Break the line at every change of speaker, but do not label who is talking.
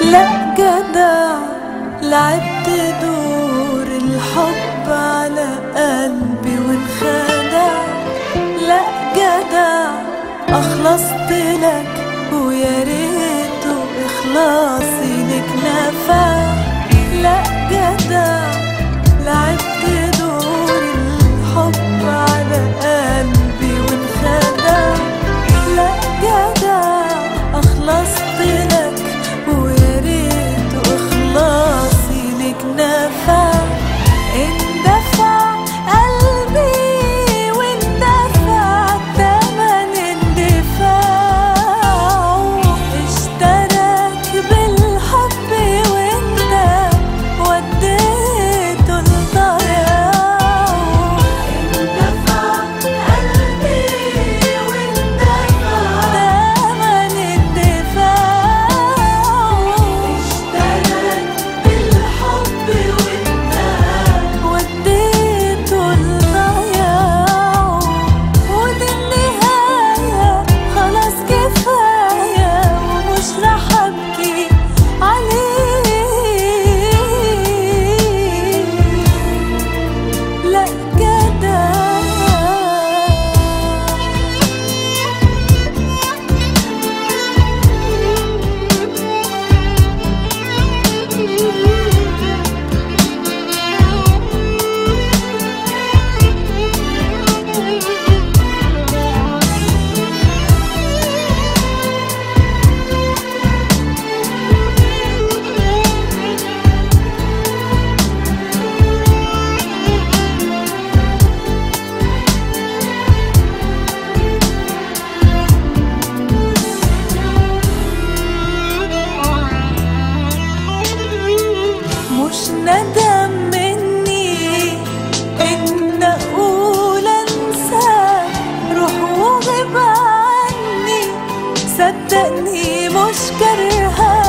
لا جدع، لعبت دور الحب على قلبي وانخدع. لا جدع، أخلصت لك ويا ريته إخلاصي لك نفع. لا جدع، لعبت دور الحب على قلبي وانخدع. لا جدع، أخلصت لك ويا ريته إخلاصي لك نفع. اندفع قلبي واندفع تمن اندفاعه، اشتراك بالحب وانت وديته لضياعه. اندفع قلبي واندفع تمن اندفاعه، اشتراك بالحب وانت وديته لضياعه. ودي النهاية خلاص كفاية ومش رح أبكي عليه. لا جدع. مش ندم مني إن أقول أنساك، روح وغيب عني، صدقني مش كرهاك.